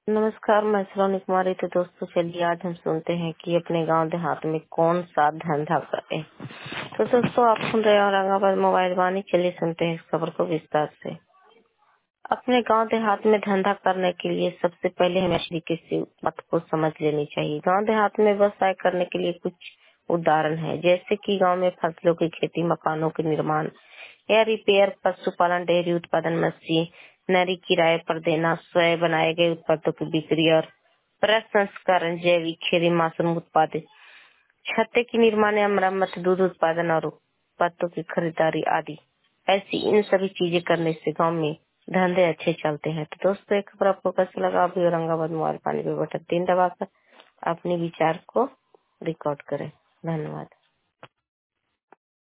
नमस्कार, मैं सलोनी कुमारी। तो दोस्तों चलिए आज हम सुनते हैं कि अपने गांव देहात में कौन सा धंधा करें। तो दोस्तों आप सुन रहे हैं औरंगाबाद मोबाइल वाणी। चलिए सुनते हैं इस खबर को विस्तार से। अपने गांव देहात में धंधा करने के लिए सबसे पहले हमें तरीके से बात को समझ लेनी चाहिए। गांव देहात में व्यवसाय करने के लिए कुछ उदाहरण है, जैसे कि गांव में फसलों की खेती, मकानों के निर्माण या रिपेयर, पशुपालन, डेयरी उत्पादन, मशीनरी किराए पर देना, स्वयं बनाए गए उत्पादों की बिक्री और प्रसंस्करण, जैविक खेती, मासूम उत्पाद, छत्ते की निर्माण या मरम्मत, दूध उत्पादन और उत्पादों की खरीदारी आदि। ऐसी इन सभी चीजें करने से गांव में धंधे अच्छे चलते हैं। तो दोस्तों एक खबर आपको कैसा लगा, अभी औरंगाबाद मोबाइल पानी पे बटन 3 दबाकर अपने विचार को रिकॉर्ड करें। धन्यवाद।